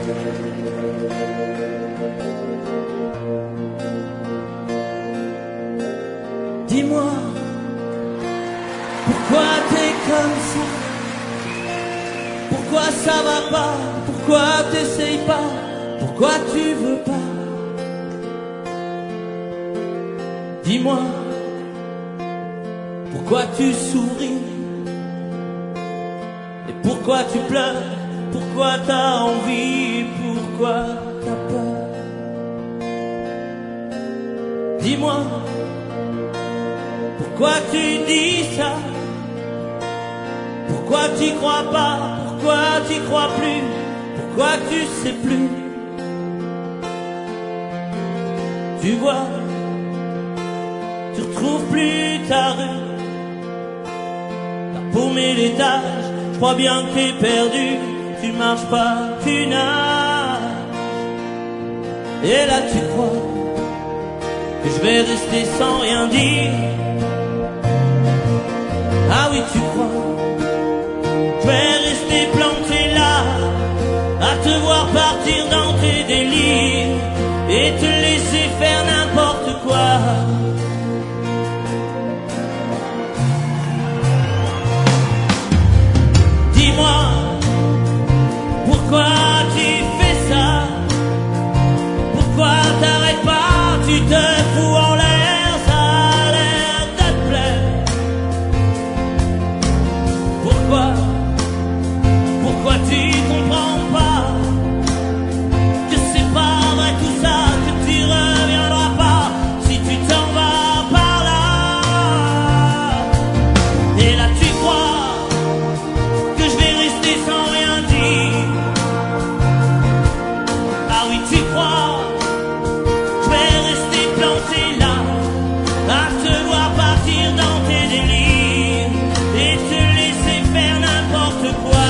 Dis-moi, pourquoi t'es comme ça? Pourquoi ça va pas? Pourquoi t'essayes pas? Pourquoi tu veux pas? Dis-moi, pourquoi tu souris? Et pourquoi tu pleures? Pourquoi t'as envie? Pourquoi t'as peur? Dis-moi, pourquoi tu dis ça? Pourquoi tu crois pas? Pourquoi tu crois plus? Pourquoi tu sais plus? Tu vois, tu retrouves plus ta rue. T'as paumé l'étage, je crois bien que t'es perdu. Tu marches pas, tu nages. Et là tu crois que je vais rester sans rien dire. Ah oui, tu crois, je vais rester planté là, à te voir partir dans tes délires et te laisser faire n'importe quoi. Dis-moi, pourquoi tu fais ça? Pourquoi t'arrêtes pas? Tu te fous en l'air, ça a l'air de te plaire. Pourquoi tu comprends pas que c'est pas vrai tout ça, que tu reviendras pas si tu t'en vas par là? Et là tu crois que je vais rester sans rien dire. Ah oui, tu crois, je vais rester planté là, à te voir partir dans tes délires et te laisser faire n'importe quoi.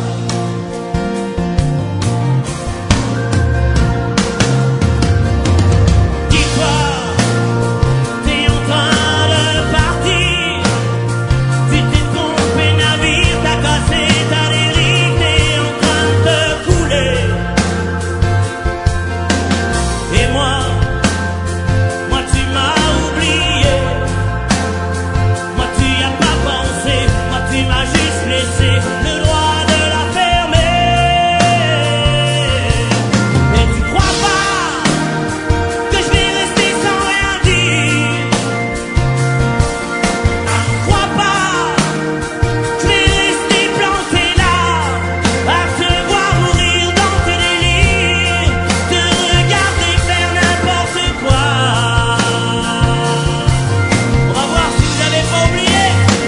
Dis-toi, t'es en train de partir. Tu t'es trompé navire, t'as cassé ta dérive, t'es en train de te couler. Et moi tu m'as oublié. Moi tu y as pas pensé. Moi tu m'as juste laissé le droit de la fermer. Et tu crois pas que je vais rester sans rien dire? Ah, tu crois pas que je vais rester planté là, à te voir mourir dans tes délires, te regarder faire n'importe quoi. On va voir si vous avez pas oublié.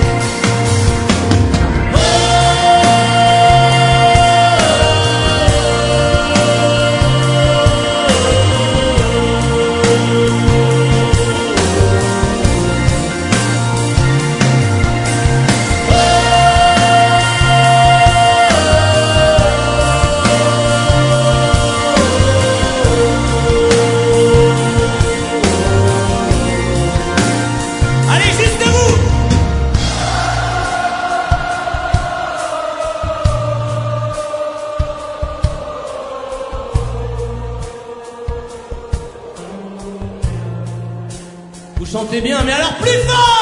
Allez, juste vous. Vous chantez bien, mais alors plus fort!